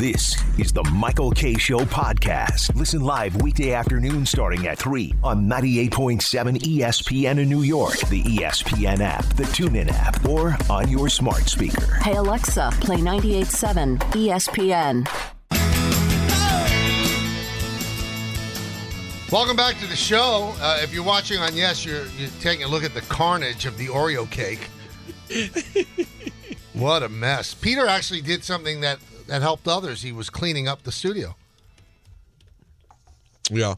This is the Michael Kay Show podcast. Listen live weekday afternoon starting at 3 on 98.7 ESPN in New York, the ESPN app, the TuneIn app, or on your smart speaker. Hey, Alexa, play 98.7 ESPN. Welcome back to the show. If you're watching on Yes, you're taking a look at the carnage of the Oreo cake. What a mess. Peter actually did something that helped others. He was cleaning up the studio. Yeah.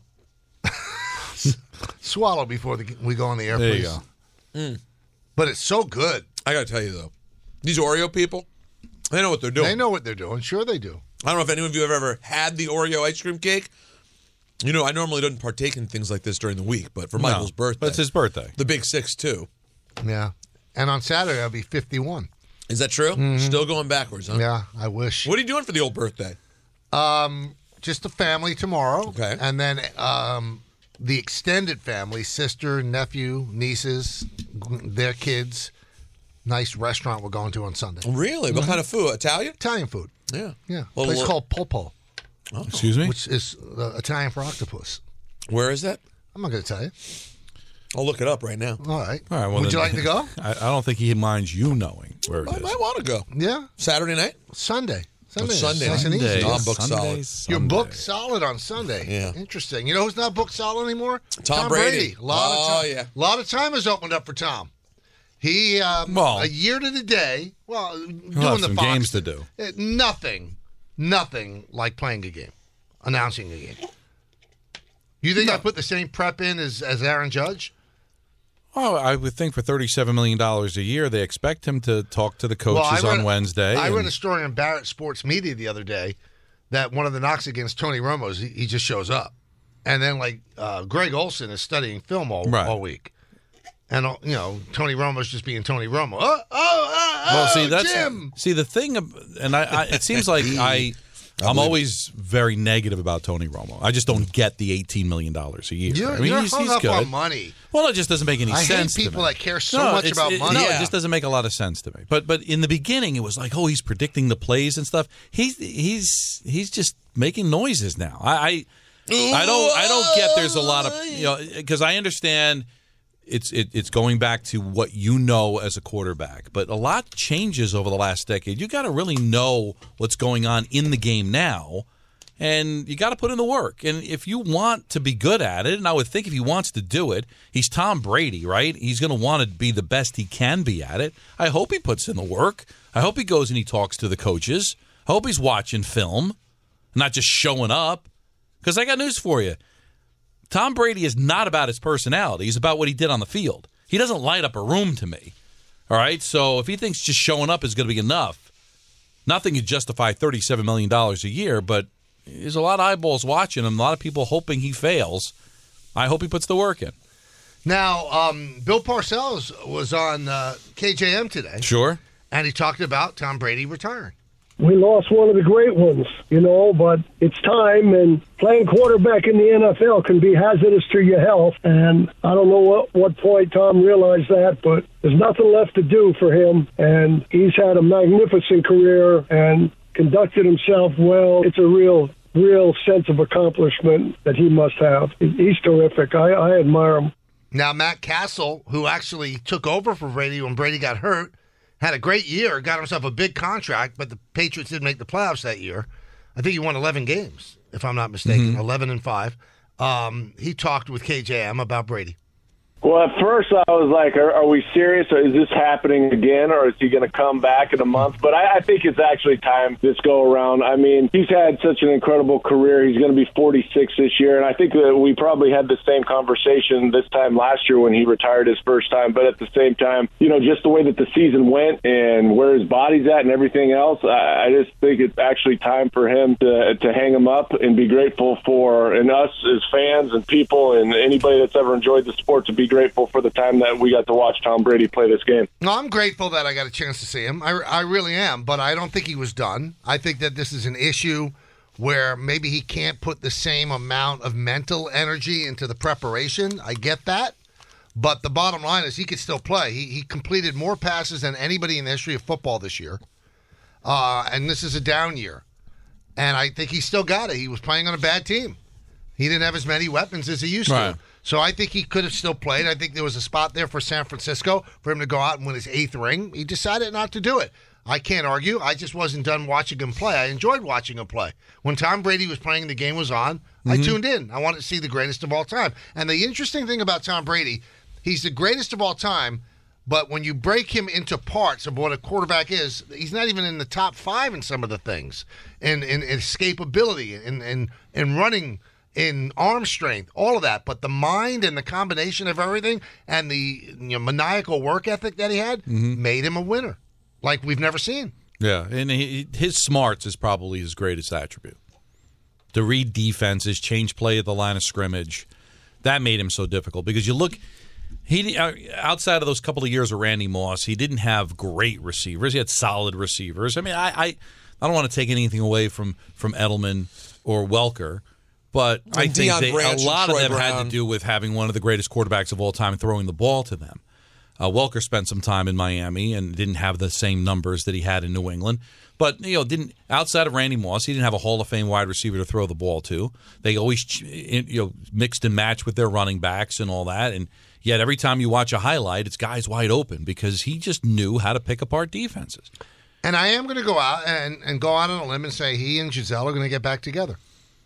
Swallow before we go on the air, There please. you go. But it's so good. I got to tell you, though, these Oreo people, they know what they're doing. They know what they're doing. Sure they do. I don't know if any of you have ever had the Oreo ice cream cake. You know, I normally don't partake in things like this during the week, but for Michael's birthday. But it's his birthday. The big 6-2. Yeah. And on Saturday, I'll be 51. Is that true? Mm-hmm. Still going backwards, huh? Yeah, I wish. What are you doing for the old birthday? Just a family tomorrow. Okay. And then the extended family, sister, nephew, nieces, their kids. Nice restaurant we're going to on Sunday. Really? What kind of food? Italian? Italian food. Yeah. Yeah. Well, Place called Polpo. Oh. Excuse me? Which is Italian for octopus. Where is that? I'm not going to tell you. I'll look it up right now. All right. All right, well, Would you then- like to go? I don't think he minds you knowing where it I is. might want to go. Yeah. Saturday night? Sunday. Sunday. Sunday. Nice and easy. Sunday. No, I'm booked Sunday, solid. You're Sunday. booked solid on Sunday. Yeah. Interesting. You know who's not booked solid anymore? Tom Brady. A lot of time. Yeah. A lot of time has opened up for Tom. He a year to the day. Well, doing He'll have the some Fox games to do. Nothing like playing a game, announcing a game. You think I put the same prep in as Aaron Judge? Oh, I would think for $37 million a year, they expect him to talk to the coaches on Wednesday. I read a story on Barrett Sports Media the other day that one of the knocks against Tony Romo is he just shows up. And then, Greg Olson is studying film all week. And, Tony Romo's just being Tony Romo. Well, see, Jim! See, the thing, and it seems like I'm always very negative about Tony Romo. I just don't get the $18 million a year. You're he's hung up good. on money. Well, it just doesn't make any I sense. hate people to me. that care so much about money. No, it just doesn't make a lot of sense to me. But in the beginning, it was like, oh, he's predicting the plays and stuff. He's just making noises now. I don't get. There's a lot of because I understand. It's going back to what you know as a quarterback, but a lot changes over the last decade. You got to really know what's going on in the game now, and you got to put in the work. And if you want to be good at it, and I would think if he wants to do it, he's Tom Brady, right? He's going to want to be the best he can be at it. I hope he puts in the work. I hope he goes and he talks to the coaches. I hope he's watching film, not just showing up. Because I got news for you. Tom Brady is not about his personality. He's about what he did on the field. He doesn't light up a room to me. All right? So if he thinks just showing up is going to be enough, nothing could justify $37 million a year, but there's a lot of eyeballs watching him, a lot of people hoping he fails. I hope he puts the work in. Now, Bill Parcells was on KJM today. Sure. And he talked about Tom Brady retiring. We lost one of the great ones, but it's time, and playing quarterback in the NFL can be hazardous to your health, and I don't know what point Tom realized that, but there's nothing left to do for him, and he's had a magnificent career and conducted himself well. It's a real sense of accomplishment that he must have. He's terrific. I admire him. Now, Matt Castle, who actually took over for Brady when Brady got hurt, had a great year, got himself a big contract, but the Patriots didn't make the playoffs that year. I think he won 11 games, if I'm not mistaken, 11-5. He talked with KJM about Brady. Well, at first I was like, are we serious? Or is this happening again? Or is he going to come back in a month? But I think it's actually time this go around. I mean, he's had such an incredible career. He's going to be 46 this year. And I think that we probably had the same conversation this time last year when he retired his first time. But at the same time, just the way that the season went and where his body's at and everything else, I just think it's actually time for him to hang him up and be grateful for, and us as fans and people and anybody that's ever enjoyed the sport to be grateful for the time that we got to watch Tom Brady play this game. No, I'm grateful that I got a chance to see him. I really am, but I don't think he was done. I think that this is an issue where maybe he can't put the same amount of mental energy into the preparation. I get that. But the bottom line is he could still play. He completed more passes than anybody in the history of football this year. And this is a down year. And I think he still got it. He was playing on a bad team. He didn't have as many weapons as he used Right. to. So I think he could have still played. I think there was a spot there for San Francisco for him to go out and win his 8th ring. He decided not to do it. I can't argue. I just wasn't done watching him play. I enjoyed watching him play. When Tom Brady was playing and the game was on, I tuned in. I wanted to see the greatest of all time. And the interesting thing about Tom Brady, he's the greatest of all time, but when you break him into parts of what a quarterback is, he's not even in the top 5 in some of the things. In escapability, in running, in arm strength, all of that. But the mind and the combination of everything and the maniacal work ethic that he had made him a winner like we've never seen. Yeah, and his smarts is probably his greatest attribute. To read defenses, change play at the line of scrimmage, that made him so difficult. Because you look, he outside of those couple of years with Randy Moss, he didn't have great receivers. He had solid receivers. I mean, I don't want to take anything away from Edelman or Welker, but I think a lot of them had to do with having one of the greatest quarterbacks of all time and throwing the ball to them. Welker spent some time in Miami and didn't have the same numbers that he had in New England. But, didn't outside of Randy Moss, he didn't have a Hall of Fame wide receiver to throw the ball to. They always mixed and matched with their running backs and all that. And yet every time you watch a highlight, it's guys wide open because he just knew how to pick apart defenses. And I am going to go out and go out on a limb and say he and Giselle are going to get back together.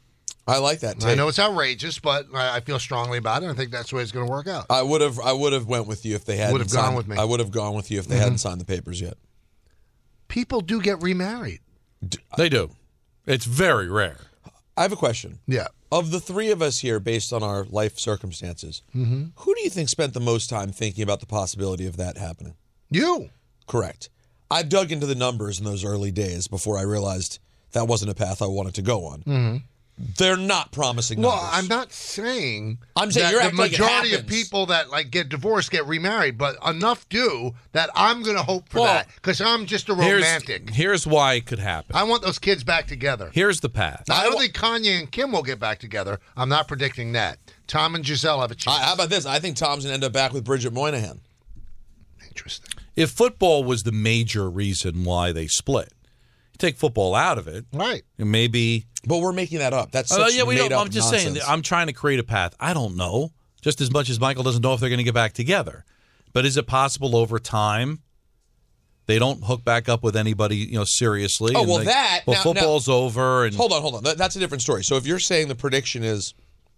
I like that take. I know it's outrageous, but I feel strongly about it. I think that's the way it's going to work out. I would have went with you if they hadn't. Would have gone with me. I would have gone with you if they hadn't signed the papers yet. People do get remarried. They do. It's very rare. I have a question. Yeah. Of the three of us here, based on our life circumstances, who do you think spent the most time thinking about the possibility of that happening? You. Correct. I dug into the numbers in those early days before I realized that wasn't a path I wanted to go on. They're not promising numbers. Well, I'm not saying I'm saying that you're the acting like it majority of happens. people that get divorced get remarried, but enough do that I'm going to hope for that because I'm just a romantic. Here's why it could happen. I want those kids back together. Here's the path. Now, I don't think Kanye and Kim will get back together. I'm not predicting that. Tom and Giselle have a chance. How about this? I think Tom's going to end up back with Bridget Moynihan. Interesting. If football was the major reason why they split, you take football out of it, Right. maybe. But we're making that up. That's such made up I'm just nonsense. saying. I'm trying to create a path. I don't know. Just as much as Michael doesn't know if they're going to get back together. But is it possible over time they don't hook back up with anybody, seriously? Oh, and well, now- football's over. And Hold on. That's a different story. So if you're saying the prediction is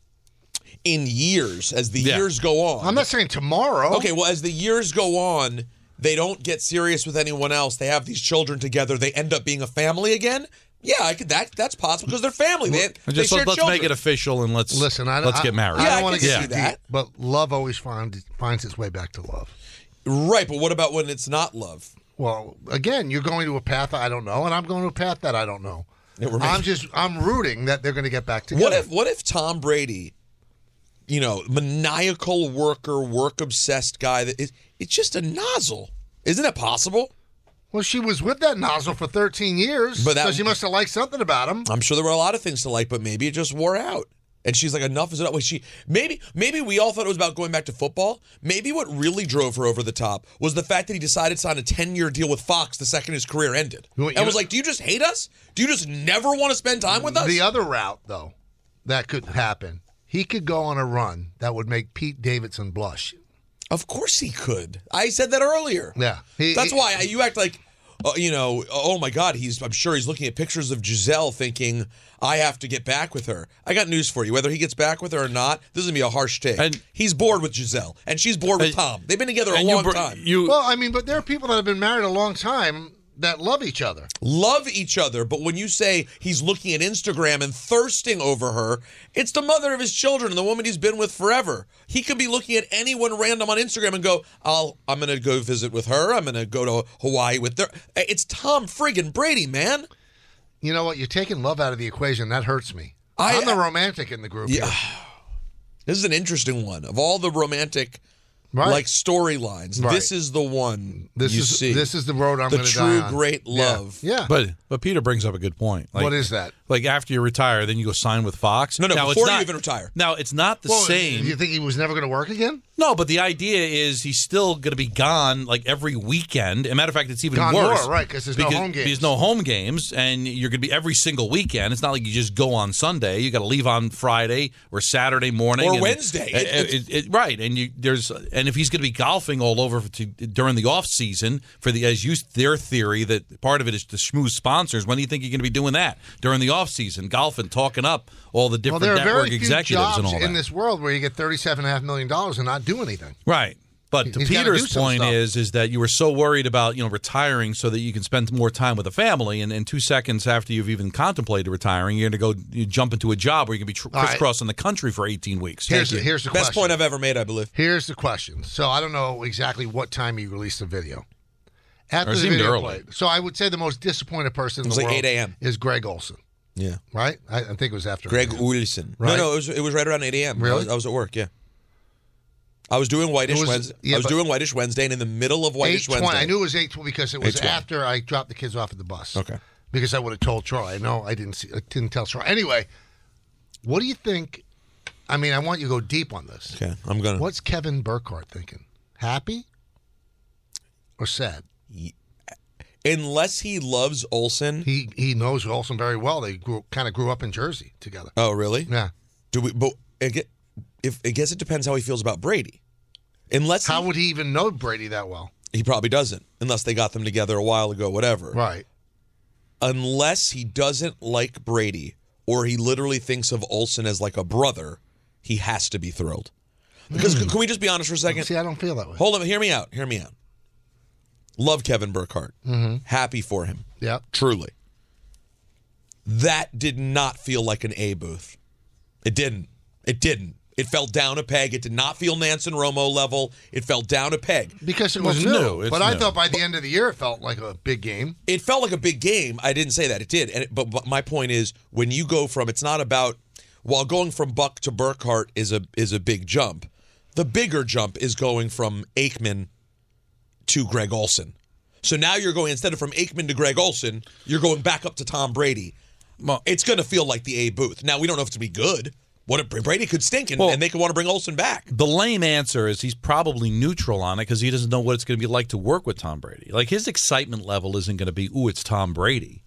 in years, as the years go on. I'm not saying tomorrow. Okay, well, as the years go on, they don't get serious with anyone else. They have these children together. They end up being a family again. Yeah, that's possible because they're family. They just share let's children. make it official and let's get married. I Yeah, don't I want to can get see too that. deep, but love always finds its way back to love. Right, but what about when it's not love? Well, again, you're going to a path I don't know, and I'm going to a path that I don't know. I'm rooting that they're going to get back together. What if Tom Brady, maniacal worker, work obsessed guy it's just a nozzle? Isn't it possible? Well, she was with that nozzle for 13 years, so she must have liked something about him. I'm sure there were a lot of things to like, but maybe it just wore out. And she's like, enough is enough. Maybe we all thought it was about going back to football. Maybe what really drove her over the top was the fact that he decided to sign a 10-year deal with Fox the second his career ended. And was like, do you just hate us? Do you just never want to spend time with us? The other route, though, that could happen, he could go on a run that would make Pete Davidson blush. Of course he could. I said that earlier. Yeah. That's why you act like, oh my God, I'm sure he's looking at pictures of Giselle thinking, I have to get back with her. I got news for you. Whether he gets back with her or not, this is going to be a harsh take. And he's bored with Giselle, and she's bored with Tom. They've been together a long time. But there are people that have been married a long time that love each other. Love each other, but when you say he's looking at Instagram and thirsting over her, it's the mother of his children and the woman he's been with forever. He could be looking at anyone random on Instagram and go, I'm going to go visit with her. I'm going to go to Hawaii with her. It's Tom friggin' Brady, man. You know what? You're taking love out of the equation. That hurts me. I'm the romantic in the group. Yeah. Here. This is an interesting one. Of all the romantic storylines, this is the one see. This is the road I'm going to die on. The true great love. Yeah. But Peter brings up a good point. What is that? Like after you retire, then you go sign with Fox. No, before you even retire. Now, it's not the same. You think he was never going to work again? No, but the idea is he's still going to be gone like every weekend. As a matter of fact, it's even Gone worse. more, right, because there's no home games. There's no home games, and you're going to be every single weekend. It's not like you just go on Sunday. You got to leave on Friday or Saturday morning. Or Wednesday. Right, and if he's going to be golfing all over during the off season their theory that part of it is to schmooze sponsors. When do you think you're going to be doing that during the off season, golfing, talking up all the different network executives and all that? In this world where you get $37.5 million and not do anything. Right. But to Peter's point is that you were so worried about retiring so that you can spend more time with the family, and 2 seconds after you've even contemplated retiring, you're going to go jump into a job where you're going to be crisscrossing the country for 18 weeks. Here's the question. Best point I've ever made, I believe. Here's the question. So I don't know exactly what time you released the video. After Or the seemed video early. played. So I would say the most disappointed person in the like world 8 a.m. is Greg Olson. Yeah. Right? I think it was after. Greg video. Olson. Right? No, it was right around 8 a.m. Really? I was at work, yeah. I was doing Whitish Wednesday. Yeah, I was doing Whitish Wednesday, and in the middle of Whitish Wednesday. I knew it was 8:20 because it was 8:20. after I dropped the kids off at the bus. Okay. Because I would have told Troy. No, I didn't tell Troy. Anyway, what do you think? I mean, I want you to go deep on this. Okay, I'm going to. What's Kevin Burkhardt thinking? Happy or sad? Unless he loves Olson. He knows Olson very well. They kind of grew up in Jersey together. Oh, really? Yeah. But I guess it depends how he feels about Brady. How would he even know Brady that well? He probably doesn't, unless they got them together a while ago, whatever. Right. Unless he doesn't like Brady, or he literally thinks of Olson as like a brother, he has to be thrilled. Because can we just be honest for a second? See, I don't feel that way. Hold on, hear me out. Love Kevin Burkhardt. Mm-hmm. Happy for him. Yep. Truly. That did not feel like an A booth. It didn't. It fell down a peg. It did not feel Nance and Romo level. It fell down a peg. Because it was new. But I thought by the end of the year it felt like a big game. It felt like a big game. I didn't say that. It did. But my point is, when you go from, it's not about, while going from Buck to Burkhardt is a big jump, the bigger jump is going from Aikman to Greg Olson. So now you're going, instead of from Aikman to Greg Olson, you're going back up to Tom Brady. Well, it's going to feel like the A booth. Now, we don't know if it's going to be good. What if Brady could stink and they could want to bring Olson back? The lame answer is he's probably neutral on it because he doesn't know what it's going to be like to work with Tom Brady. Like, his excitement level isn't going to be, ooh, it's Tom Brady.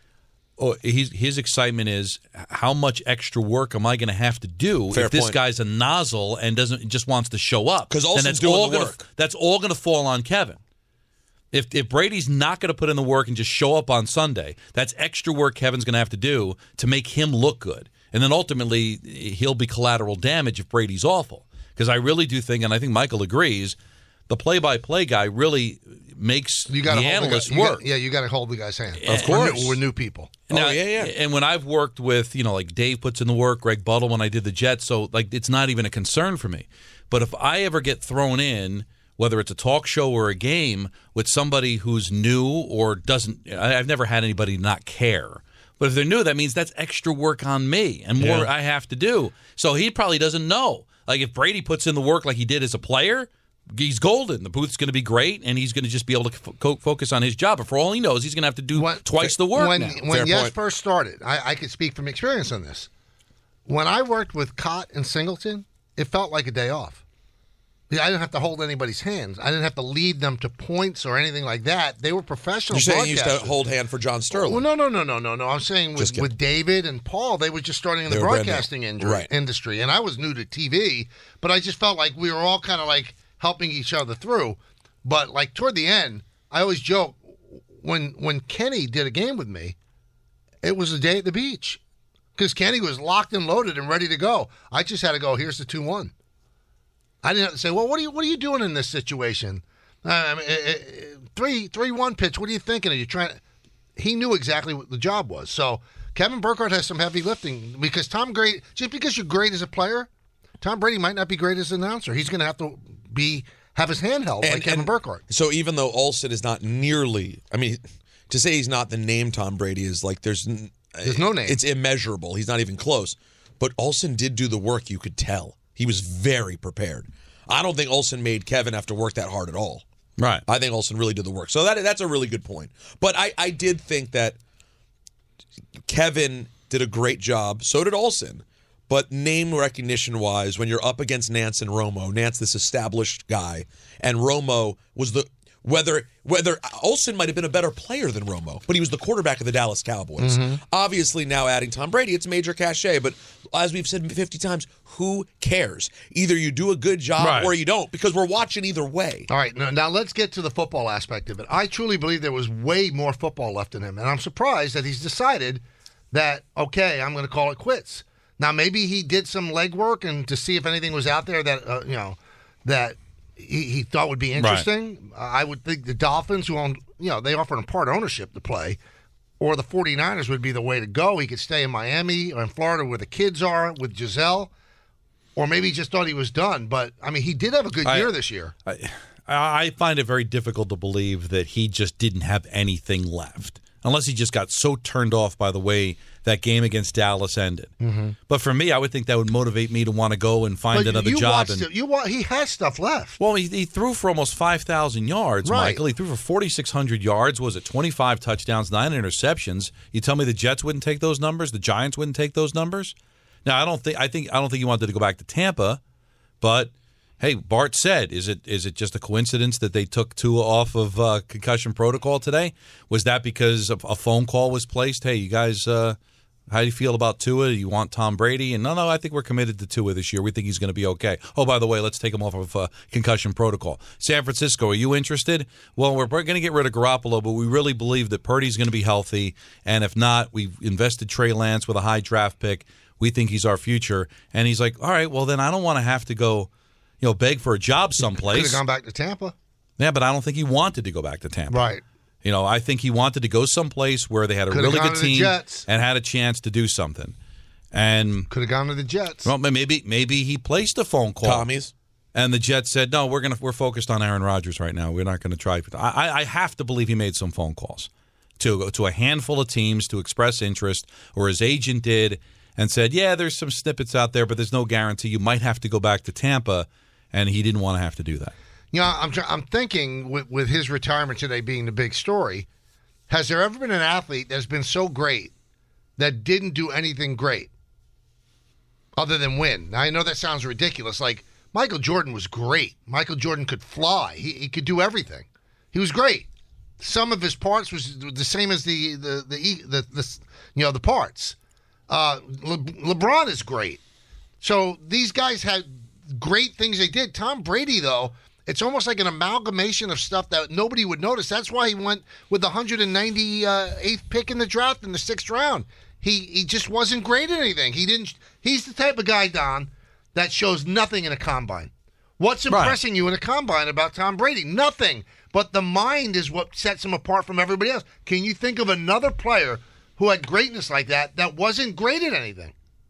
His excitement is, how much extra work am I going to have to do if this guy's a nozzle and just wants to show up? Because Olson's doing the work. That's all going to fall on Kevin. If Brady's not going to put in the work and just show up on Sunday, that's extra work Kevin's going to have to do to make him look good. And then ultimately, he'll be collateral damage if Brady's awful. Because I really do think, and I think Michael agrees, the play-by-play guy really makes the analysts work. You got to hold the guy's hand. Of course. We're new people. Now, and when I've worked with, like Dave puts in the work, Greg Buttle when I did the Jets, so like it's not even a concern for me. But if I ever get thrown in, whether it's a talk show or a game, with somebody who's new or doesn't, I've never had anybody not care. But if they're new, that means that's extra work on me and more I have to do. So he probably doesn't know. Like, if Brady puts in the work like he did as a player, he's golden. The booth's going to be great, and he's going to just be able to focus on his job. But for all he knows, he's going to have to do twice the work now. When Yes first started, I could speak from experience on this. When I worked with Cott and Singleton, it felt like a day off. I didn't have to hold anybody's hands. I didn't have to lead them to points or anything like that. They were professional broadcasters. You're saying you used to hold hand for John Sterling? Well, no. I'm saying with David and Paul, they were just starting in the broadcasting industry. And I was new to TV, but I just felt like we were all kind of like helping each other through. But like toward the end, I always joke, when Kenny did a game with me, it was a day at the beach. Because Kenny was locked and loaded and ready to go. I just had to go, here's the 2-1. I didn't have to say, well, what are you doing in this situation? 3-1 pitch. What are you thinking? Are you trying? He knew exactly what the job was. So Kevin Burkhardt has some heavy lifting because just because you're great as a player, Tom Brady might not be great as an announcer. He's going to have to have his hand held like Kevin Burkhardt. So even though Olson is not nearly, I mean, to say he's not the name Tom Brady is like there's no name. It's immeasurable. He's not even close. But Olson did do the work. You could tell. He was very prepared. I don't think Olson made Kevin have to work that hard at all. Right. I think Olson really did the work. So that's a really good point. But I did think that Kevin did a great job. So did Olson. but name recognition-wise, when you're up against Nance and Romo, Nance, this established guy, and Romo was the whether Olsen might have been a better player than Romo, but he was the quarterback of the Dallas Cowboys. Obviously, now adding Tom Brady, it's major cachet, but as we've said 50 times, who cares? Either you do a good job or you don't, because we're watching either way. All right, now let's get to the football aspect of it. I truly believe there was way more football left in him, and I'm surprised that he's decided that, okay, I'm going to call it quits. Now, maybe he did some legwork and to see if anything was out there that, that he thought would be interesting. I would think the Dolphins, who own, they offer him part ownership to play, or the 49ers would be the way to go. He could stay in Miami or in Florida where the kids are with Giselle, or maybe he just thought he was done. But, I mean, he did have a good year this year. I find it very difficult to believe that he just didn't have anything left, unless he just got so turned off by the way that game against Dallas ended. But for me, I would think that would motivate me to want to go and find another job. He has stuff left. Well, he threw for almost 5,000 yards, Michael. He threw for 4,600 yards. Was it 25 touchdowns, 9 interceptions? You tell me the Jets wouldn't take those numbers? The Giants wouldn't take those numbers? Now, I don't think he wanted to go back to Tampa, but hey, Bart said, is it just a coincidence that they took Tua off of concussion protocol today? Was that because a phone call was placed? Hey, you guys, how do you feel about Tua? Do you want Tom Brady? And no, I think we're committed to Tua this year. We think he's going to be okay. Oh, by the way, let's take him off of concussion protocol. San Francisco, are you interested? Well, we're going to get rid of Garoppolo, but we really believe that Purdy's going to be healthy. And if not, we've invested Trey Lance with a high draft pick. We think he's our future. And he's like, all right, well, then I don't want to have to go beg for a job someplace. Could have gone back to Tampa. Yeah, but I don't think he wanted to go back to Tampa. Right. I think he wanted to go someplace where they had a really good team and had a chance to do something. And could have gone to the Jets. Well, maybe he placed a phone call. Tommy's. And the Jets said, no, we're focused on Aaron Rodgers right now. We're not going to try. I have to believe he made some phone calls to a handful of teams to express interest, or his agent did, and said, yeah, there's some snippets out there, but there's no guarantee. You might have to go back to Tampa. And he didn't want to have to do that. I'm thinking with his retirement today being the big story, has there ever been an athlete that's been so great that didn't do anything great other than win? Now, I know that sounds ridiculous. Like, Michael Jordan was great. Michael Jordan could fly. He could do everything. He was great. Some of his parts was the same as the parts. LeBron is great. So these guys had great things they did. Tom Brady, though, it's almost like an amalgamation of stuff that nobody would notice. That's why he went with the 198th pick in the draft in the 6th round. He just wasn't great at anything. He's the type of guy, Don, that shows nothing in a combine. What's impressing you in a combine about Tom Brady? Nothing. But the mind is what sets him apart from everybody else. Can you think of another player who had greatness like that wasn't great at anything?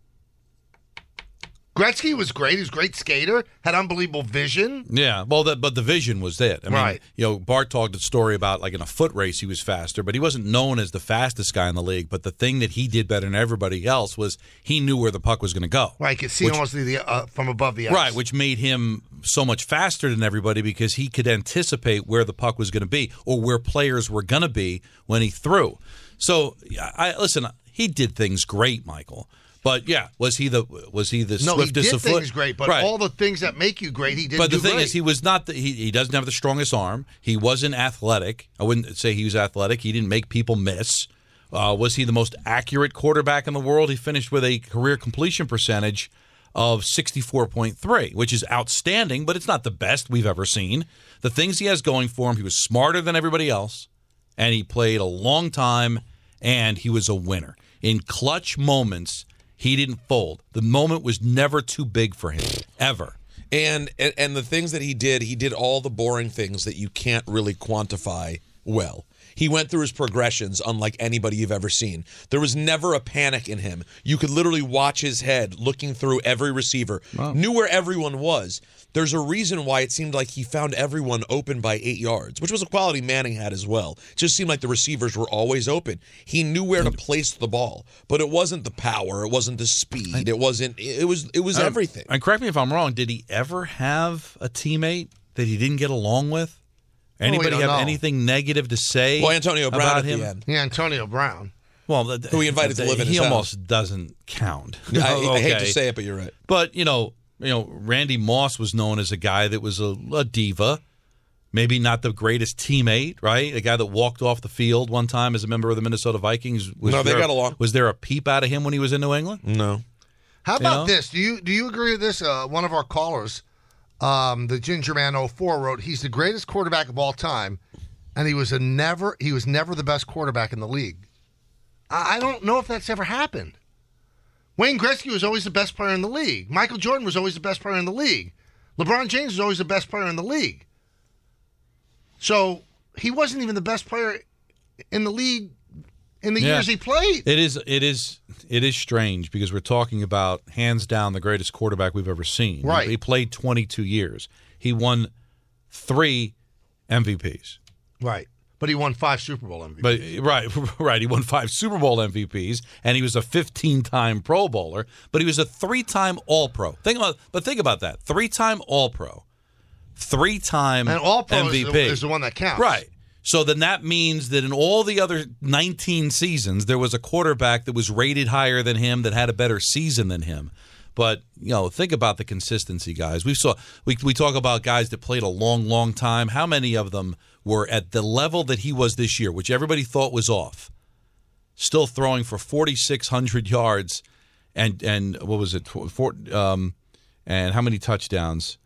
Gretzky was great. He was a great skater, had unbelievable vision. Yeah, well, but the vision was it. I mean, Bart talked a story about, like, in a foot race he was faster, but he wasn't known as the fastest guy in the league. But the thing that he did better than everybody else was he knew where the puck was going to go. Right, he could see almost from above the ice. Right, which made him so much faster than everybody because he could anticipate where the puck was going to be or where players were going to be when he threw. So, listen, he did things great, Michael. But yeah, was he the swiftest of foot? No, he did things great, but all the things that make you great, he didn't do great. But the thing is, he was not. He doesn't have the strongest arm. He wasn't athletic. I wouldn't say he was athletic. He didn't make people miss. Was he the most accurate quarterback in the world? He finished with a career completion percentage of 64.3, which is outstanding, but it's not the best we've ever seen. The things he has going for him, he was smarter than everybody else, and he played a long time, and he was a winner. In clutch moments, he didn't fold. The moment was never too big for him, ever. And the things that he did all the boring things that you can't really quantify well. He went through his progressions unlike anybody you've ever seen. There was never a panic in him. You could literally watch his head looking through every receiver, knew where everyone was. There's a reason why it seemed like he found everyone open by 8 yards, which was a quality Manning had as well. It just seemed like the receivers were always open. He knew where to place the ball, but it wasn't the power, it wasn't the speed, it was everything. And correct me if I'm wrong, did he ever have a teammate that he didn't get along with? Anybody have anything negative to say Antonio Brown about at him? the end. Yeah, Antonio Brown. Well, who he invited to live in his house. He almost doesn't count. I hate to say it, but you're right. But, Randy Moss was known as a guy that was a diva. Maybe not the greatest teammate, right? A guy that walked off the field one time as a member of the Minnesota Vikings. They got along. Was there a peep out of him when he was in New England? No. How about this? Do you agree with this? One of our callers, the Ginger Man 04, wrote, he's the greatest quarterback of all time, and he was never the best quarterback in the league. I don't know if that's ever happened. Wayne Gretzky was always the best player in the league. Michael Jordan was always the best player in the league. LeBron James was always the best player in the league. So he wasn't even the best player in the league in the years he played. It is strange because we're talking about hands down the greatest quarterback we've ever seen. Right. He played 22 years. He won 3 MVPs. Right. But he won 5 Super Bowl MVPs. Right. He won 5 Super Bowl MVPs, and he was a 15-time Pro Bowler, but he was a 3-time All-Pro. Think about that. 3-time All-Pro. 3-time and All-Pro MVP. is the one that counts. Right. So then that means that in all the other 19 seasons, there was a quarterback that was rated higher than him, that had a better season than him. But, think about the consistency, guys. We talk about guys that played a long, long time. How many of them were at the level that he was this year, which everybody thought was off, still throwing for 4,600 yards and what was it, and how many touchdowns?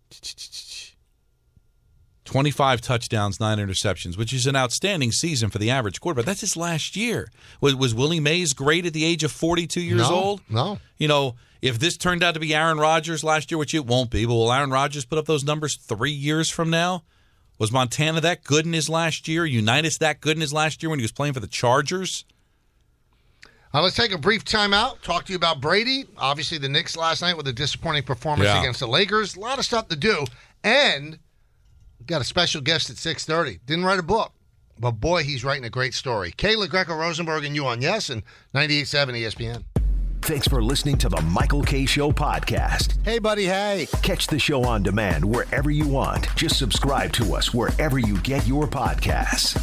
25 touchdowns, 9 interceptions, which is an outstanding season for the average quarterback. That's his last year. Was Willie Mays great at the age of 42 years old? No. If this turned out to be Aaron Rodgers last year, which it won't be, but will Aaron Rodgers put up those numbers 3 years from now? Was Montana that good in his last year? Unitas that good in his last year when he was playing for the Chargers? Let's take a brief timeout. Talk to you about Brady. Obviously, the Knicks last night with a disappointing performance against the Lakers. A lot of stuff to do. And got a special guest at 6:30. Didn't write a book, but boy, he's writing a great story. Kayla Greco-Rosenberg and you on Yes and 98.7 ESPN. Thanks for listening to the Michael K. Show podcast. Hey, buddy, hey. Catch the show on demand wherever you want. Just subscribe to us wherever you get your podcasts.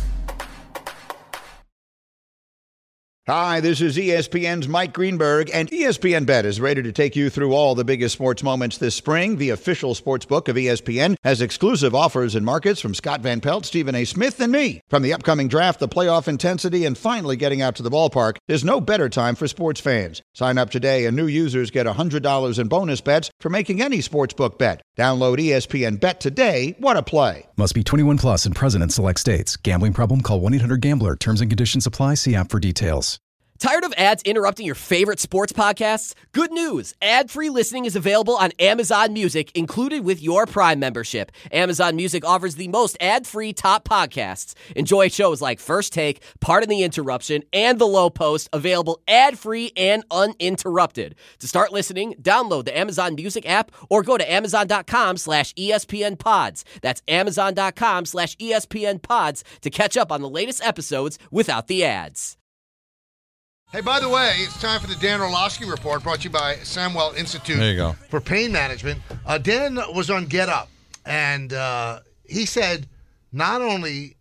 Hi, this is ESPN's Mike Greenberg, and ESPN Bet is ready to take you through all the biggest sports moments this spring. The official sports book of ESPN has exclusive offers and markets from Scott Van Pelt, Stephen A. Smith, and me. From the upcoming draft, the playoff intensity, and finally getting out to the ballpark, there's no better time for sports fans. Sign up today, and new users get $100 in bonus bets for making any sportsbook bet. Download ESPN Bet today. What a play. Must be 21 plus and present in select states. Gambling problem? Call 1-800-GAMBLER. Terms and conditions apply. See app for details. Tired of ads interrupting your favorite sports podcasts? Good news! Ad-free listening is available on Amazon Music, included with your Prime membership. Amazon Music offers the most ad-free top podcasts. Enjoy shows like First Take, Pardon the Interruption, and The Low Post, available ad-free and uninterrupted. To start listening, download the Amazon Music app or go to Amazon.com/ESPN Pods. That's Amazon.com/ESPN Pods to catch up on the latest episodes without the ads. Hey, by the way, it's time for the Dan Orlovsky Report, brought to you by Samwell Institute There you go. for Pain Management. Dan was on Get Up, and he said not only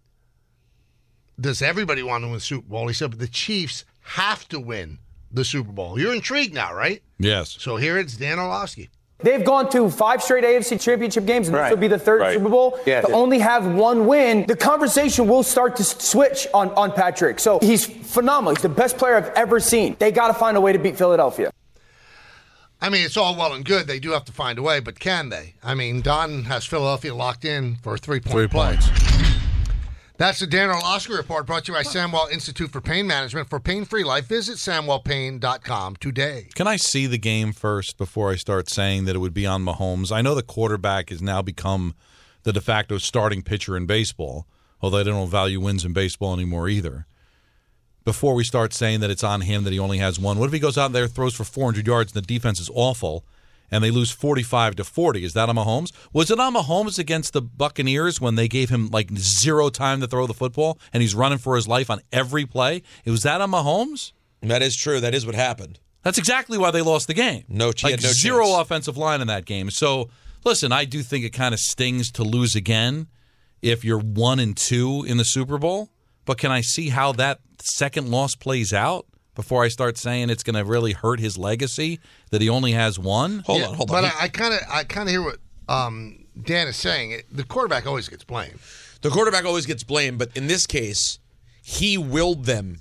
does everybody want to win the Super Bowl, he said, but the Chiefs have to win the Super Bowl. You're intrigued now, right? Yes. So here it's Dan Orlovsky. They've gone to 5 straight AFC championship games, and this will be the third Super Bowl. Yeah. To only have one win, the conversation will start to switch on Patrick. So he's phenomenal. He's the best player I've ever seen. They got to find a way to beat Philadelphia. I mean, it's all well and good. They do have to find a way, but can they? I mean, Don has Philadelphia locked in for a 3-point play. That's the Dan Orlovsky Report, brought to you by Samwell Institute for Pain Management. For pain-free life, visit SamwellPain.com today. Can I see the game first before I start saying that it would be on Mahomes? I know the quarterback has now become the de facto starting pitcher in baseball, although they don't value wins in baseball anymore either. Before we start saying that it's on him, that he only has one, what if he goes out there, throws for 400 yards, and the defense is awful, and they lose 45-40? Is that on Mahomes? Was it on Mahomes against the Buccaneers when they gave him like 0 time to throw the football and he's running for his life on every play? Was that on Mahomes? That is true. That is what happened. That's exactly why they lost the game. He had no zero chance. Offensive line in that game. So, listen, I do think it kind of stings to lose again if you're 1-2 in the Super Bowl. But can I see how that second loss plays out before I start saying it's going to really hurt his legacy that he only has one. Hold on. But I kind of hear what Dan is saying. The quarterback always gets blamed. The quarterback always gets blamed, but in this case, he willed them.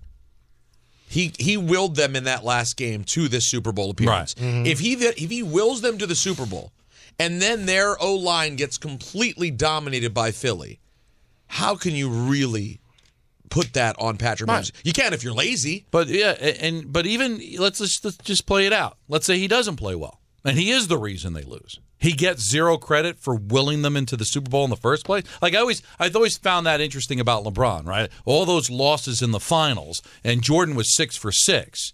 He willed them in that last game to this Super Bowl appearance. Right. Mm-hmm. If he wills them to the Super Bowl, and then their O-line gets completely dominated by Philly, how can you really put that on Patrick Mahomes? You can if you're lazy. But but even let's just play it out. Let's say he doesn't play well, and he is the reason they lose. He gets zero credit for willing them into the Super Bowl in the first place. Like I've always found that interesting about LeBron, right? All those losses in the finals, and Jordan was 6 for 6.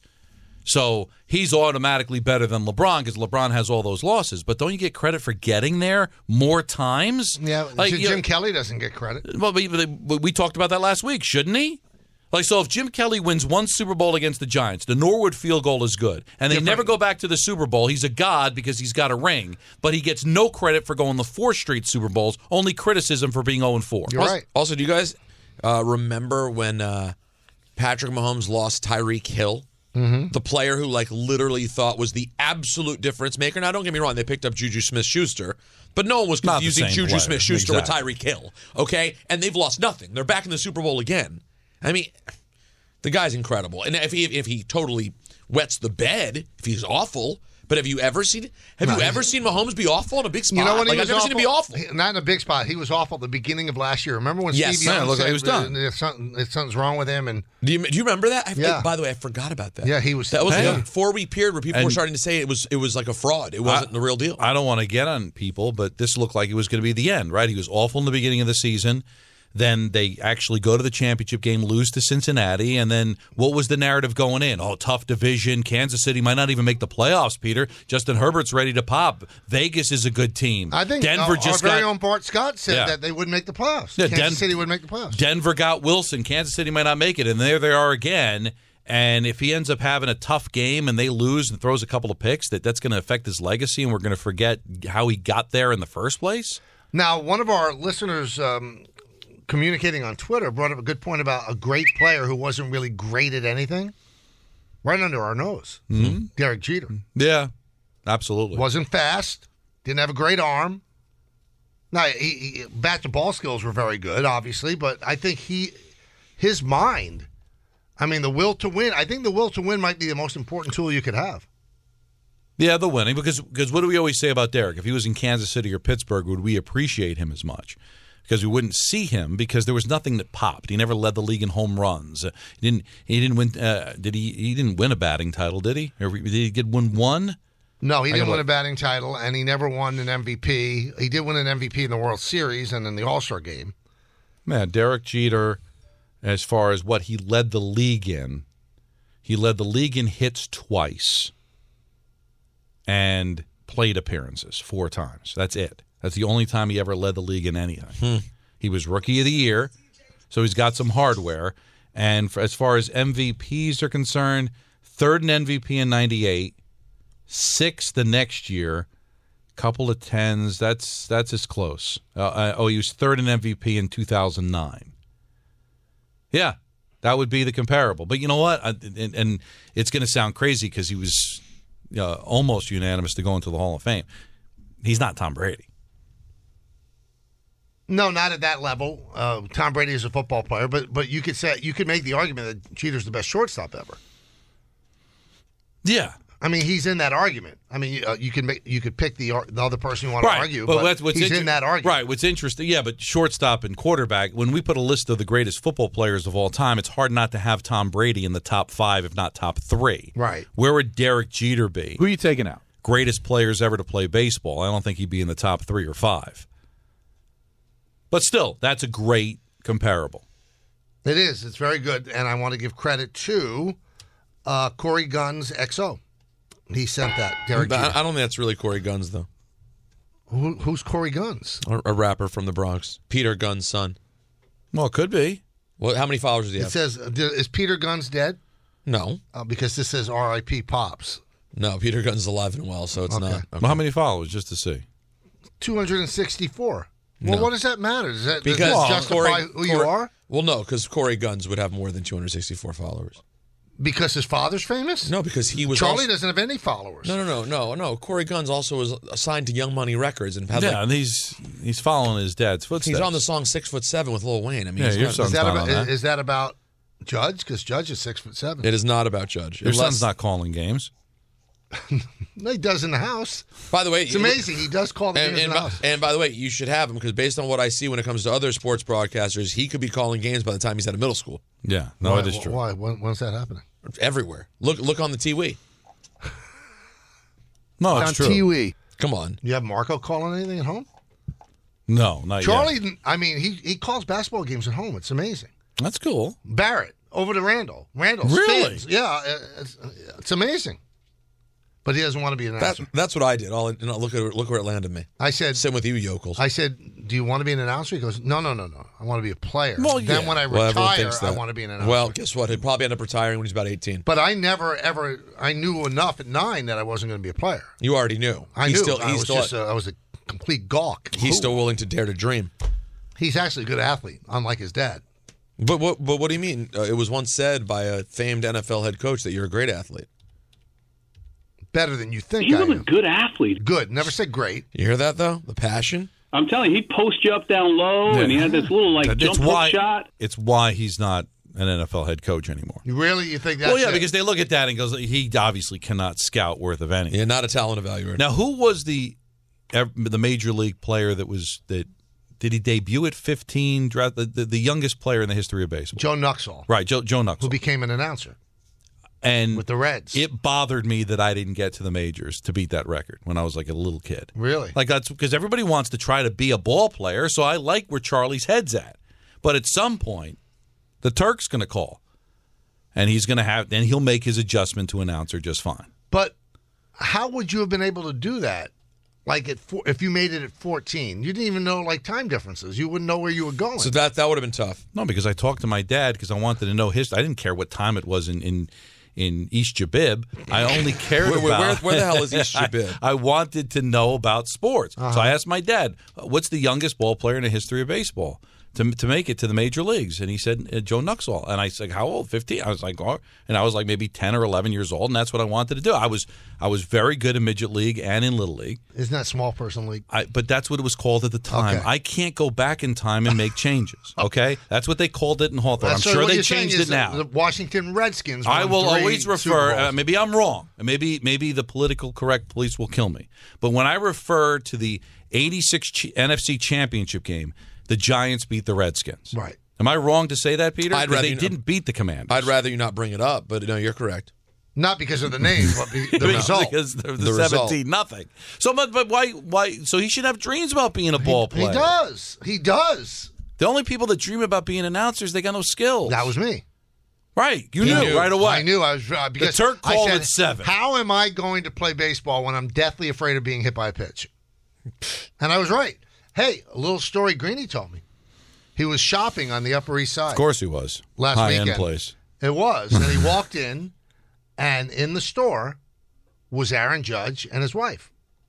So he's automatically better than LeBron because LeBron has all those losses. But don't you get credit for getting there more times? Yeah, Jim Kelly doesn't get credit. Well, but we talked about that last week, shouldn't he? Like, so if Jim Kelly wins one Super Bowl against the Giants, the Norwood field goal is good, and they never go back to the Super Bowl, he's a god because he's got a ring, but he gets no credit for going the 4th straight Super Bowls, only criticism for being 0-4. You're right. Also, do you guys remember when Patrick Mahomes lost Tyreek Hill? Mm-hmm. The player who literally thought was the absolute difference maker. Now, don't get me wrong, they picked up Juju Smith-Schuster, but no one was confusing Juju Smith-Schuster with Tyreek Hill, okay? And they've lost nothing. They're back in the Super Bowl again. I mean, the guy's incredible. And if he totally wets the bed, if he's awful, but have you ever seen Mahomes be awful in a big spot? You know when I've never seen him be awful. Not in a big spot. He was awful at the beginning of last year. Remember when Steve Young looked said like he was done. Something's wrong with him? And do you remember that? By the way, I forgot about that. Yeah, he was. That was a 4-week period where people were starting to say it was like a fraud. It wasn't the real deal. I don't want to get on people, but this looked like it was going to be the end, right? He was awful in the beginning of the season. Then they actually go to the championship game, lose to Cincinnati, and then what was the narrative going in? Oh, tough division. Kansas City might not even make the playoffs, Peter. Justin Herbert's ready to pop. Vegas is a good team. I think Denver our very own Bart Scott said that they wouldn't make the playoffs. Yeah, Kansas City would make the playoffs. Denver got Wilson. Kansas City might not make it, and there they are again. And if he ends up having a tough game and they lose and throws a couple of picks, that's going to affect his legacy, and we're going to forget how he got there in the first place? Now, one of our listeners communicating on Twitter brought up a good point about a great player who wasn't really great at anything. Right under our nose. Mm-hmm. Derek Jeter. Yeah, absolutely. Wasn't fast. Didn't have a great arm. Now, bat-to-ball skills were very good, obviously, but I think his mind, the will to win, I think the will to win might be the most important tool you could have. Yeah, the winning, because what do we always say about Derek? If he was in Kansas City or Pittsburgh, would we appreciate him as much? Because we wouldn't see him because there was nothing that popped. He never led the league in home runs. He didn't win. He didn't win a batting title, did he? Or did he win one? No, he didn't win a batting title, and he never won an MVP. He did win an MVP in the World Series and in the All-Star game. Man, Derek Jeter, as far as what he led the league in hits twice and plate appearances 4 times. That's it. That's the only time he ever led the league in anything. He was Rookie of the Year, so he's got some hardware. And as far as MVPs are concerned, 3rd in MVP in 98, 6th the next year, couple of 10s. That's as close. He was 3rd in MVP in 2009. Yeah, that would be the comparable. But you know what? And it's going to sound crazy because he was almost unanimous to go into the Hall of Fame. He's not Tom Brady. No, not at that level. Tom Brady is a football player, but you could make the argument that Jeter's the best shortstop ever. Yeah, he's in that argument. You could pick the other person you want to argue, but he's in that argument. Right. What's interesting, but shortstop and quarterback. When we put a list of the greatest football players of all time, it's hard not to have Tom Brady in the top 5, if not top 3. Right. Where would Derek Jeter be? Who are you taking out? Greatest players ever to play baseball. I don't think he'd be in the top 3 or 5. But still, that's a great comparable. It is. It's very good. And I want to give credit to Corey Gunn's XO. He sent that. Derek Jeter. I don't think that's really Corey Gunn's, though. Who's Corey Gunn's? A rapper from the Bronx. Peter Gunn's son. Well, it could be. Well, how many followers does he have? It says, is Peter Gunn's dead? No. Because this says R.I.P. Pops. No, Peter Gunn's alive and well, so it's not. Okay. Well, how many followers, just to see? 264. Well, No. what does that matter? Does that Because justify who you are? Well, no, because Corey Guns would have more than 264 followers. Because his father's famous? No, because he was. Charlie doesn't have any followers. No. Corey Guns also was assigned to Young Money Records and had and he's following his dad's footsteps. He's on the song 6'7" with Lil Wayne. I mean, your son's not on that. Is that about Judge? Because Judge is 6'7". It is not about Judge. Your son's not calling games. No, he does in the house. By the way, it's amazing. He does call the games in the house. And by the way, you should have him because based on what I see when it comes to other sports broadcasters, he could be calling games by the time he's out of middle school. Yeah, no, it is true. Why? When's that happening? Everywhere. Look on the TV. No, it's on true. TV. Come on. You have Marco calling anything at home? No, not Charlie, yet. I mean, he calls basketball games at home. It's amazing. That's cool. Barrett over to Randall. Randall Really? spins. Yeah, it's amazing. But he doesn't want to be an announcer. That's what I did. Look where it landed me. I said, "Same with you, yokels." I said, "Do you want to be an announcer?" He goes, "No. I want to be a player." Well, then when I everyone retire, thinks that. I want to be an announcer. Well, guess what? He'd probably end up retiring when he's about 18. But I never ever. I knew enough at 9 that I wasn't going to be a player. You already knew. I knew. I was a complete gawk. He's still willing to dare to dream. He's actually a good athlete, unlike his dad. But what do you mean? It was once said by a famed NFL head coach that you're a great athlete. Better than you think. He was a good athlete. Good. Never said great. You hear that though? The passion. I'm telling you, he'd post you up down low, and he had this little jump hook shot. It's why he's not an NFL head coach anymore. You think that's Well, yeah, because they look at that and goes, he obviously cannot scout worth of anything. Yeah, not a talent evaluator. Now, who was the major league player that did he debut at 15? The youngest player in the history of baseball. Joe Nuxhall. Right, Joe Nuxhall, who became an announcer. And with the Reds. It bothered me that I didn't get to the majors to beat that record when I was like a little kid. Really? Like that's because everybody wants to try to be a ball player, so I like where Charlie's head's at. But at some point, the Turk's going to call. And he'll make his adjustment to announcer just fine. But how would you have been able to do that? Like if you made it at 14, you didn't even know time differences. You wouldn't know where you were going. So that would have been tough. No, because I talked to my dad because I wanted to know history. I didn't care what time it was in East Jabib. I only cared about... Where the hell is East Jabib? I wanted to know about sports. So I asked my dad, what's the youngest ball player in the history of baseball to make it to the major leagues? And he said, Joe Nuxhall. And I said, how old? 15? I was like, oh. And I was like maybe 10 or 11 years old, and that's what I wanted to do. I was very good in midget league and in little league. Isn't that small person league? But that's what it was called at the time. Okay. I can't go back in time and make changes, okay? That's what they called it in Hawthorne. I'm sure they changed it now. The Washington Redskins. I will always refer, maybe I'm wrong. Maybe the political correct police will kill me. But when I refer to the 86 NFC Championship game, the Giants beat the Redskins. Right. Am I wrong to say that, Peter? I'd rather they didn't beat the Commanders. I'd rather you not bring it up, but no, you're correct. Not because of the name, but the result. Because the 17-0. So, but why? So he should have dreams about being a ball player. He does. The only people that dream about being announcers, they got no skills. That was me. Right. You knew right away. I knew. I was because the Turk called at 7. How am I going to play baseball when I'm deathly afraid of being hit by a pitch? And I was right. Hey, a little story Greeny told me. He was shopping on the Upper East Side. Of course he was. Last High-end weekend. place. It was. And he walked in, and in the store was Aaron Judge and his wife.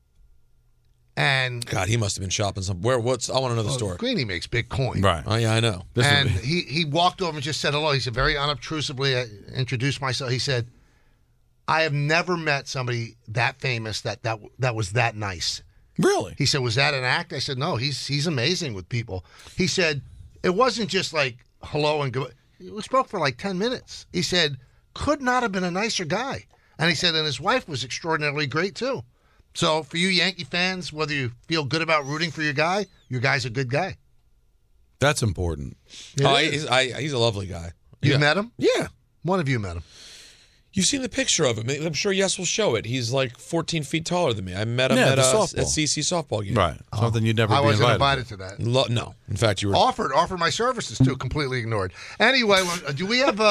And God, he must have been shopping somewhere. I want to know the story. Greeny makes big coin. Right. Oh, yeah, I know. And he walked over and just said hello. He said very unobtrusively, I introduced myself. He said, I have never met somebody that famous that was that nice. Really? He said, was that an act? I said, no, he's amazing with people. He said, it wasn't just like hello and goodbye. We spoke for like 10 minutes. He said, could not have been a nicer guy. And he said, and his wife was extraordinarily great too. So for you Yankee fans, whether you feel good about rooting for your guy's a good guy. That's important. He's a lovely guy. You met him? Yeah. One of you met him. You've seen the picture of him. I'm sure Yes will show it. He's like 14 feet taller than me. I met him at CC softball game. Right. Something you'd never I be wasn't invited to that. No. In fact, you were... Offered my services too, completely ignored. Anyway, do we have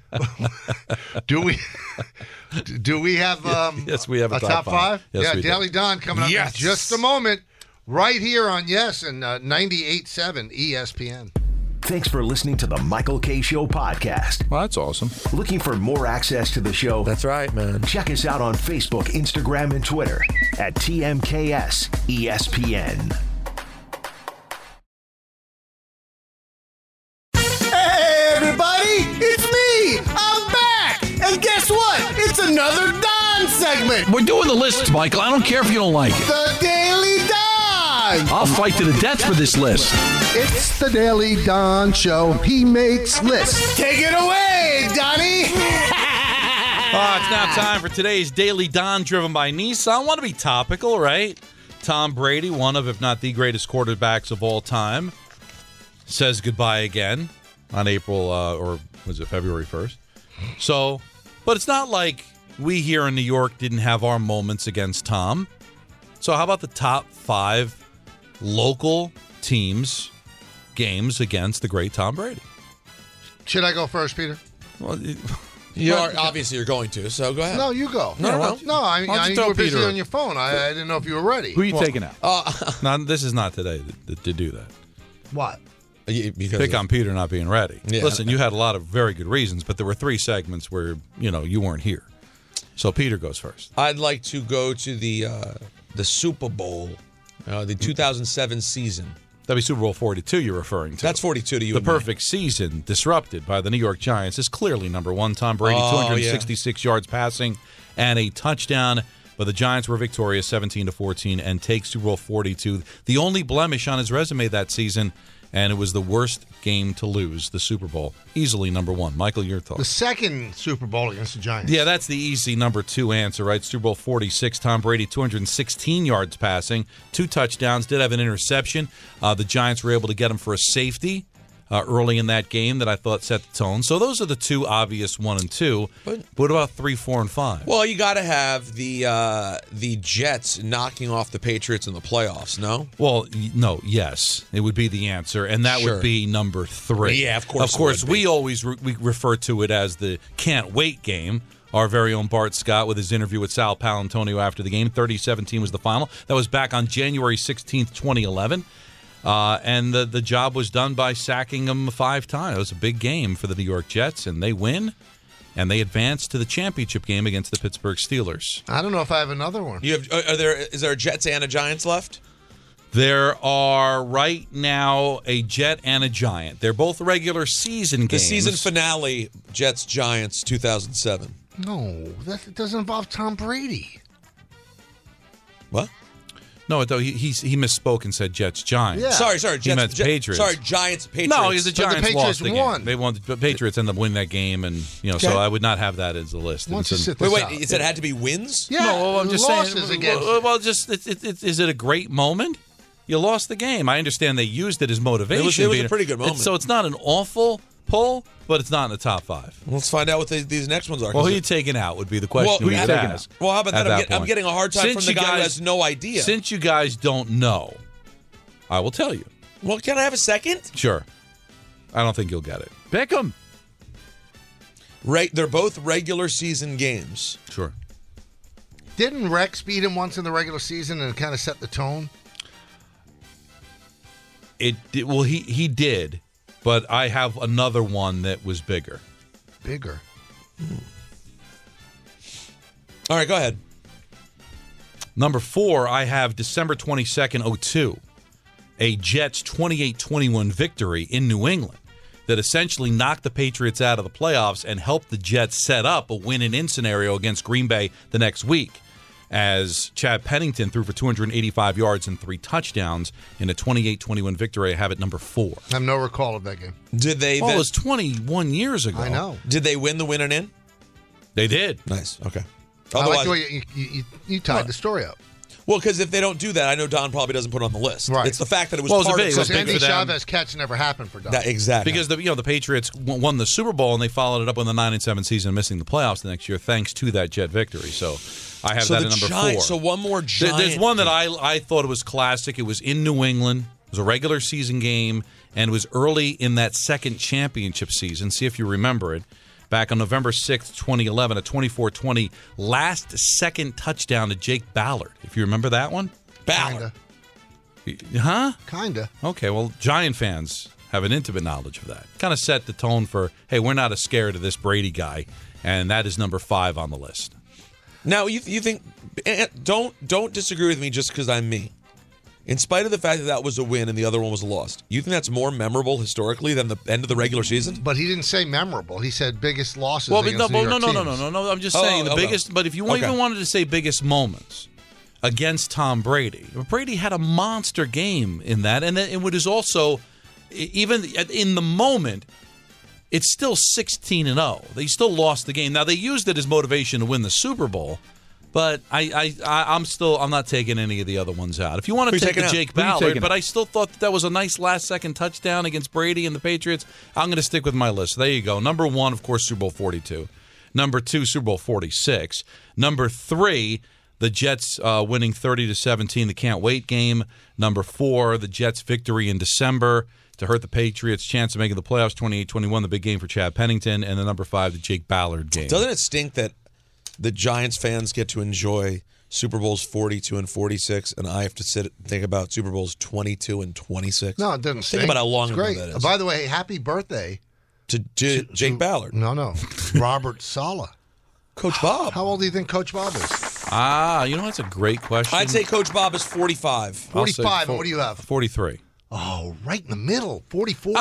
do we have yes, we have a top five? Yes, yeah, we Daily do. Don coming up in just a moment, right here on Yes and 98.7 ESPN. Thanks for listening to the Michael K. Show podcast. Well, that's awesome. Looking for more access to the show? That's right, man. Check us out on Facebook, Instagram, and Twitter at TMKS ESPN. Don segment. We're doing the lists, Michael. I don't care if you don't like it. The Daily Don. I'll fight to the death for this list. It's the Daily Don Show. He makes lists. Take it away, Donnie. It's now time for today's Daily Don, driven by Nissan. I want to be topical, right? Tom Brady, one of, if not the greatest quarterbacks of all time, says goodbye again on February 1st. So, but it's not like we here in New York didn't have our moments against Tom. So how about the top 5 local teams' games against the great Tom Brady? Should I go first, Peter? Well, obviously you're going to, so go ahead. No, you go. No. I mean, you were busy on your phone. I didn't know if you were ready. Who are you taking out? No, this is not today to do that. What? Pick on Peter not being ready. Yeah. Listen, you had a lot of very good reasons, but there were 3 segments where you weren't here. So Peter goes first. I'd like to go to the Super Bowl, the 2007 season. That'd be Super Bowl 42 you're referring to. That's 42 to you. The perfect season disrupted by the New York Giants is clearly number 1. Tom Brady, 266 yards passing and a touchdown. But the Giants were victorious 17-14 and take Super Bowl 42. The only blemish on his resume that season, and it was the worst game to lose, the Super Bowl. Easily number 1. Michael, your thoughts? The second Super Bowl against the Giants. Yeah, that's the easy number 2 answer, right? Super Bowl 46, Tom Brady, 216 yards passing, 2 touchdowns, did have an interception. The Giants were able to get him for a safety early in that game that I thought set the tone. So those are the 2 obvious 1 and 2. But what about 3, 4, and 5? Well, you got to have the Jets knocking off the Patriots in the playoffs, no? Well, no, yes. It would be the answer, and that would be number 3. Yeah, of course. Of course, we always we refer to it as the can't wait game. Our very own Bart Scott with his interview with Sal Paolantonio after the game. 30-17 was the final. That was back on January 16th, 2011. And the job was done by sacking him 5 times. It was a big game for the New York Jets, and they win, and they advance to the championship game against the Pittsburgh Steelers. I don't know if I have another one. Is there a Jets and a Giants left? There are right now a Jet and a Giant. They're both regular season games. The season finale, Jets-Giants 2007. No, that doesn't involve Tom Brady. What? No, he misspoke and said Jets-Giants. Yeah. Sorry, He meant Patriots. Sorry, Giants-Patriots. No, because the Giants lost the game. Won. They won. The Patriots ended up winning that game, and so I would not have that as a list. Wait, you said it had to be wins? Yeah, no, I'm just losses saying. Against is it a great moment? You lost the game. I understand they used it as motivation. It was a pretty good moment. So it's not an awful pull, but it's not in the top 5. Let's find out what these next ones are. Well, who are you taking out would be the question. Who are you taking out? Well, how about that? I'm getting a hard time from the guy who has no idea. Since you guys don't know, I will tell you. Well, can I have a second? Sure. I don't think you'll get it. Pick them. They're both regular season games. Sure. Didn't Rex beat him once in the regular season and kind of set the tone? Well, he did, but I have another one that was bigger. Bigger? All right, go ahead. Number 4, I have December 22nd, 2002, a Jets 28-21 victory in New England that essentially knocked the Patriots out of the playoffs and helped the Jets set up a win-and-in scenario against Green Bay the next week, as Chad Pennington threw for 285 yards and 3 touchdowns in a 28-21 victory. I have it number 4. I have no recall of that game. Did they? Well, it was 21 years ago. I know. Did they win the win and in? They did. Nice. Okay. I like the way you tied the story up. Well, because if they don't do that, I know Don probably doesn't put it on the list. Right. It's the fact that it was part of it. Because Andy Chavez catch never happened for Don. Exactly. Because the Patriots won the Super Bowl and they followed it up with a 9-7 season, missing the playoffs the next year thanks to that Jet victory. So I have that at number 4. So one more Giant. There's one that I thought was classic. It was in New England. It was a regular season game, and it was early in that second championship season. See if you remember it. Back on November 6th, 2011, a 24-20 last-second touchdown to Jake Ballard. If you remember that one? Ballard. Huh? Kinda. Okay, well, Giant fans have an intimate knowledge of that. Kind of set the tone for, hey, we're not as scared of this Brady guy, and that is number 5 on the list. Now, you think, don't disagree with me just because I'm me. in spite of the fact that that was a win and the other one was a loss, you think that's more memorable historically than the end of the regular season? But he didn't say memorable. He said biggest losses. Well, against New York teams. No. I'm just saying the biggest. But if you even wanted to say biggest moments against Tom Brady, Brady had a monster game in that, and it was also, even in the moment, it's still 16-0. They still lost the game. Now they used it as motivation to win the Super Bowl, but I'm not taking any of the other ones out. If you want to take the Jake Ballard, but I still thought that was a nice last-second touchdown against Brady and the Patriots. I'm going to stick with my list. There you go. Number 1, of course, Super Bowl 42. Number 2, Super Bowl 46. Number 3, the Jets winning 30-17, the can't wait game. Number 4, the Jets victory in December to hurt the Patriots' chance of making the playoffs, 28-21, the big game for Chad Pennington. And then number 5, the Jake Ballard game. Doesn't it stink that the Giants fans get to enjoy Super Bowls 42 and 46, and I have to sit and think about Super Bowls 22 and 26? No, it doesn't stink. Think about how long ago that is. By the way, happy birthday to Jake Ballard. No. Robert Saleh. Coach Bob. How old do you think Coach Bob is? That's a great question. I'd say Coach Bob is 45. 45, and what do you have? 43. Oh, right in the middle, 44.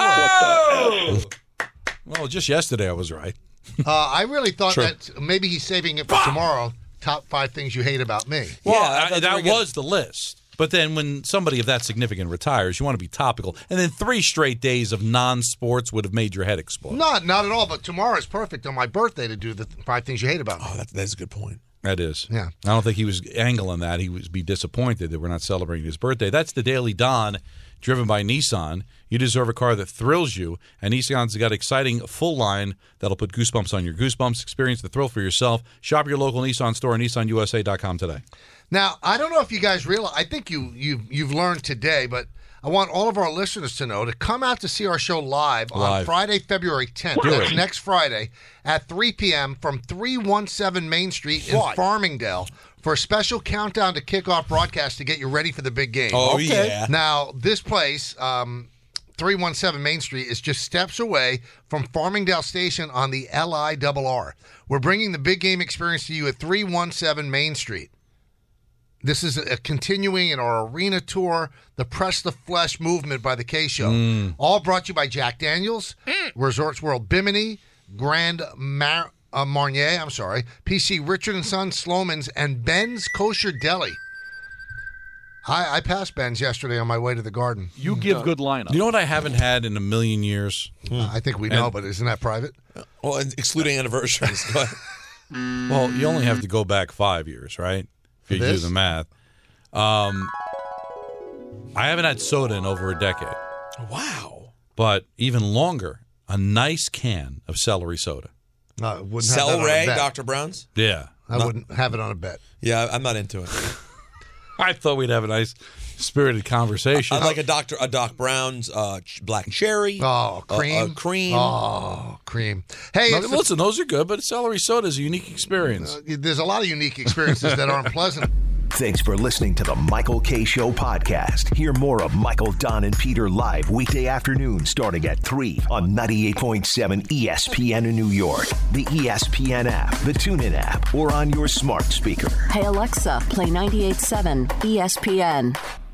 Oh! Well, just yesterday I was right. I really thought that maybe he's saving it for tomorrow. Top 5 things you hate about me. Well, that was the list. But then when somebody of that significant retires, you want to be topical. And then 3 straight days of non-sports would have made your head explode. Not at all, but tomorrow is perfect on my birthday to do the 5 things you hate about me. Oh, that's a good point. That is. Yeah. I don't think he was angling that. He would be disappointed that we're not celebrating his birthday. That's the Daily Don, driven by Nissan. You deserve a car that thrills you, and Nissan's got an exciting full line that'll put goosebumps on your goosebumps. Experience the thrill for yourself. Shop your local Nissan store at nissanusa.com today. Now, I don't know if you guys realize, I think you've learned today, but I want all of our listeners to know to come out to see our show live. On Friday, February 10th. That's next Friday at 3 p.m. from 317 Main Street in Farmingdale for a special countdown to kickoff broadcast to get you ready for the big game. Oh, okay. Yeah. Now, this place, 317 Main Street, is just steps away from Farmingdale Station on the LIRR. We're bringing the big game experience to you at 317 Main Street. This is a continuing in our arena tour, the Press the Flesh movement by the K-Show. All brought to you by Jack Daniels, Resorts World Bimini, Grand Marnier, PC Richard & Son, Sloman's, and Ben's Kosher Deli. I passed Ben's yesterday on my way to the garden. You give good lineup. You know what I haven't had in a million years? I think we know, but isn't that private? Well, excluding anniversaries. Well, you only have to go back 5 years, right? If you do the math. I haven't had soda in over a decade. Wow. But even longer, a nice can of celery soda. No, wouldn't Celery, Dr. Brown's? Yeah. I wouldn't have it on a bet. Yeah, I'm not into it. I thought we'd have a nice spirited conversation. I'd like a Doc Brown's black cherry. Oh, cream. Cream. Oh, cream. Hey, listen, those are good, but celery soda is a unique experience. There's a lot of unique experiences that aren't pleasant. Thanks for listening to the Michael K. Show podcast. Hear more of Michael, Don, and Peter live weekday afternoons starting at 3 on 98.7 ESPN in New York, the ESPN app, the TuneIn app, or on your smart speaker. Hey, Alexa, play 98.7 ESPN.